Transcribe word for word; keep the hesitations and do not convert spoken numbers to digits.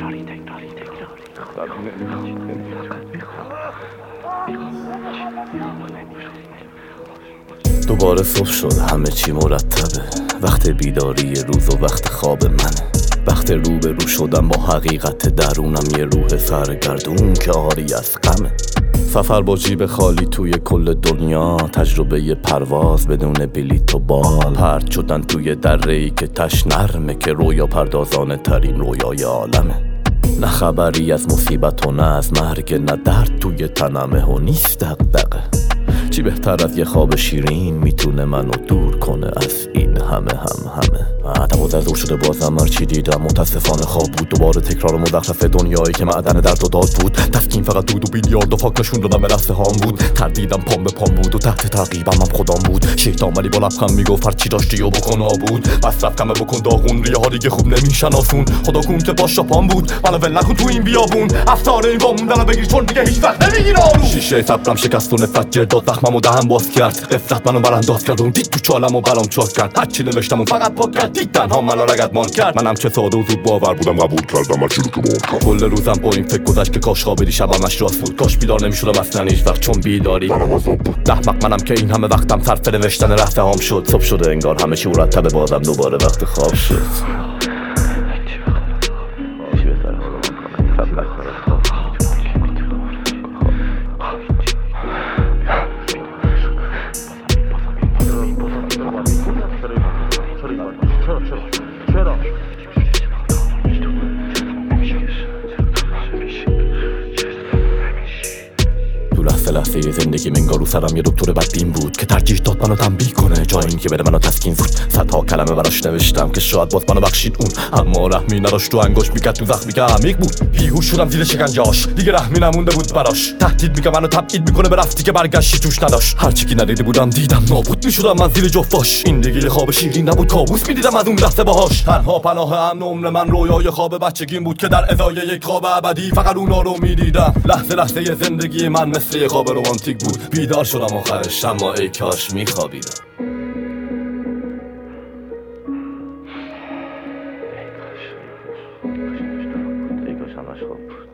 دوباره صبح شد، همه چی مرتبه. وقت بیداری روز و وقت خواب منه. وقت رو به رو شدم با حقیقت درونم، یه روح سرگردون که آری از غمه. سفر با جیب خالی توی کل دنیا، تجربه ی پرواز بدون بلیط و بال. پرت شدن توی دره‌ای که تش نرمه، که رویا پردازانه ترین رویای عالمه. نه خبری از مصیبت و نه از مرگ، نه درد توی تنمه و نیست دغدغه. چی بهتر از یه خواب شیرین میتونه منو دور کنه از این همه هم همه. دوازده دور شده بازم هرچی دیدم متاسفانه خواب بود. دوباره تکرار مزخرف دنیایی که معدن درد و داد بود. تسکین فقط دود و بیلیارد و فاک نشون دادم به لحظه هام بود. تردیدم پام به پام بود و تحت تعقیبم هم خودم بود. شیطان ولی با لبخند میگفت هرچی داشتی و بکن آبود. مصرف کمه بکن داغون، ریه ها دیگه خوب نمیشناسون. خدا کن که باش شاپان بود، منو ول نکن تو این بیابون. افسانه این واموندنو بگیر چون دیگه هیچ وقت نمیگیر آروم. شیشه صبرم شکست و نفرت جرداد زخممو دهن باز کرد. قفلت منو برانداز کرد و دید تو چالمو برام چاک کرد. هرچی نوشتم و فقط پاک کرد، دید تنها منو رگدمان کرد. منم چه ساده و زود باور بودم قبول کردم هرچی رو که باور کرد. کل روزم با این فکر گذشت که کاش خوابیدی شبمش راست بود. کاش بیدار نمیشدم اصلا هیچ وقت چون بیداری منم عذاب بود. احمق منم که این همه وقتم صرف نوشتن رفته هام شد. صبح شده انگار همه چی مرتبه، بازم دوباره وقت خواب شد. لحظه لحظه یه زندگی منگار رو سرم یه دکتر بدبین بود که ترجیح داد منو تنبیه کنه جای این که بره منو تسکین زود. صدها کلمه براش نوشتم که شاید باز منو بخشید اون، اما رحمی نداشت و انگوش میکرد تو زخمی که عمیق بود. بیهوش شدم زیر شکنجه‌اش، دیگه رحمی نمونده بود براش. تهدید میگه منو تبعید میکنه به رفتی که برگشتی توش نداشت. هرچی که ندیده بودم دیدم، نابود میشدم من زیر جفتاش. این دیگه خواب شیرین نبود، کابوس میدیدم از اون لحظه باهاش. تنها پناه امن عمر من رویای خواب بچگیم بود که در ازای یک خواب ابدی فقط اونا رو میدیدم. لحظه لحظه ی زندگی من مثل یه خواب رومانتیک بود. بیدار شدم آخرش، اما ای کاش میخوابیدم. ای کاش ای کاش همش خواب بود.